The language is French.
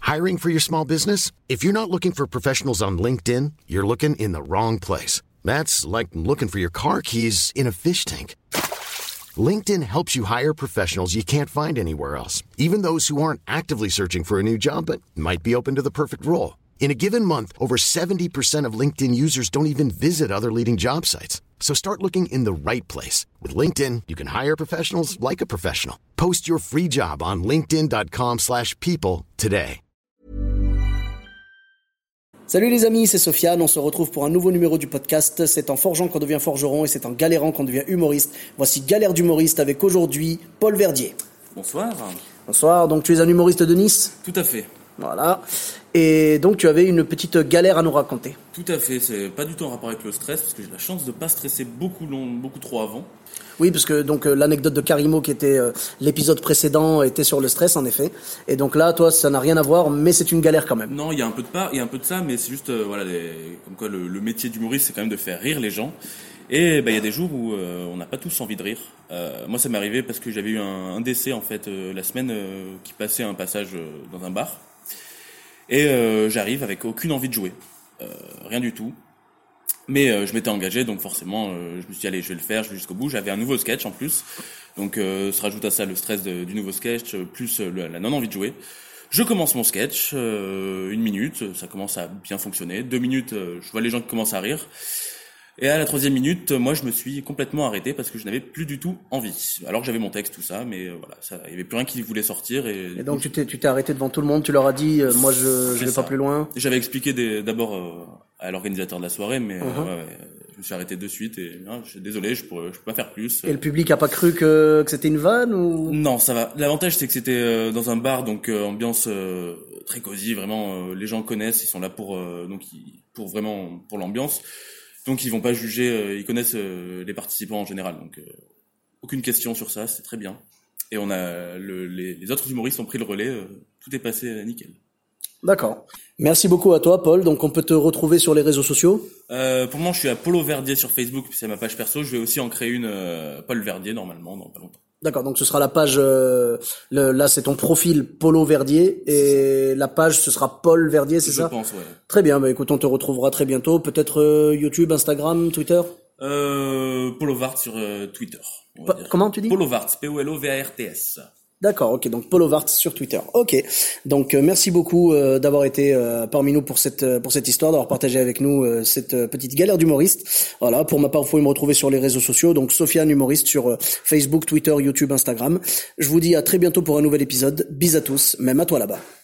Hiring for your small business? If you're not looking for professionals on LinkedIn, you're looking in the wrong place. That's like looking for your car keys in a fish tank. LinkedIn helps you hire professionals you can't find anywhere else, even those who aren't actively searching for a new job but might be open to the perfect role. In a given month, over 70% of LinkedIn users don't even visit other leading job sites. So start looking in the right place. With LinkedIn, you can hire professionals like a professional. Post your free job on linkedin.com/people today. Salut les amis, c'est Sofiane, on se retrouve pour un nouveau numéro du podcast. C'est en forgeant qu'on devient forgeron et c'est en galérant qu'on devient humoriste. Voici Galère d'humoriste avec aujourd'hui Paul Verdier. Bonsoir. Bonsoir, donc tu es un humoriste de Nice ? Tout à fait. Voilà. Et donc tu avais une petite galère à nous raconter. Tout à fait, c'est pas du tout en rapport avec le stress, parce que j'ai la chance de pas stresser beaucoup trop avant. Oui, parce que donc l'anecdote de Karimo qui était l'épisode précédent était sur le stress en effet. Et donc là, toi, ça n'a rien à voir, mais c'est une galère quand même. Non, il y a un peu de ça, mais c'est juste comme quoi le métier d'humoriste, c'est quand même de faire rire les gens. Et il y a des jours où on n'a pas tous envie de rire. Moi, ça m'est arrivé parce que j'avais eu un décès en fait la semaine qui passait un passage dans un bar. Et j'arrive avec aucune envie de jouer, rien du tout. Mais je m'étais engagé, donc forcément, je me suis dit allez, je vais le faire, je vais jusqu'au bout. J'avais un nouveau sketch en plus, donc se rajoute à ça le stress du nouveau sketch, plus la non-envie de jouer. Je commence mon sketch, 1 minute, ça commence à bien fonctionner. 2 minutes, je vois les gens qui commencent à rire. Et à la 3e minute, moi, je me suis complètement arrêté parce que je n'avais plus du tout envie. Alors que j'avais mon texte, tout ça, mais voilà, il y avait plus rien qui voulait sortir. Et donc tu t'es arrêté devant tout le monde, tu leur as dit, moi je vais pas plus loin. J'avais expliqué d'abord à l'organisateur de la soirée, mais je me suis arrêté de suite et je suis désolé, je peux pas faire plus. Et le public a pas cru que c'était une vanne ou? Non, ça va. L'avantage c'est que c'était dans un bar, donc ambiance très cosy, vraiment. Les gens connaissent, ils sont là pour l'ambiance. Donc ils vont pas juger, ils connaissent les participants en général, donc aucune question sur ça, c'est très bien. Et on a les autres humoristes ont pris le relais, tout est passé nickel. D'accord. Merci beaucoup à toi, Paul. Donc on peut te retrouver sur les réseaux sociaux. Pour moi, je suis à Polo Verdier sur Facebook, c'est ma page perso. Je vais aussi en créer une Paul Verdier normalement dans pas longtemps. D'accord, donc ce sera la page, là c'est ton profil Polo Verdier et la page ce sera Paul Verdier, c'est ça ? Je pense, ouais. Très bien, écoute, on te retrouvera très bientôt, peut-être YouTube, Instagram, Twitter ? Polo Vart sur Twitter. Comment tu dis ? Polo Vart, P-O-L-O-V-A-R-T-S. D'accord, ok, donc Polo Vart sur Twitter. Ok, donc merci beaucoup d'avoir été parmi nous pour cette histoire, d'avoir partagé avec nous cette petite galère d'humoriste. Voilà, pour ma part, vous pouvez me retrouver sur les réseaux sociaux, donc Sofiane Humoriste sur Facebook, Twitter, YouTube, Instagram. Je vous dis à très bientôt pour un nouvel épisode. Bis à tous, même à toi là-bas.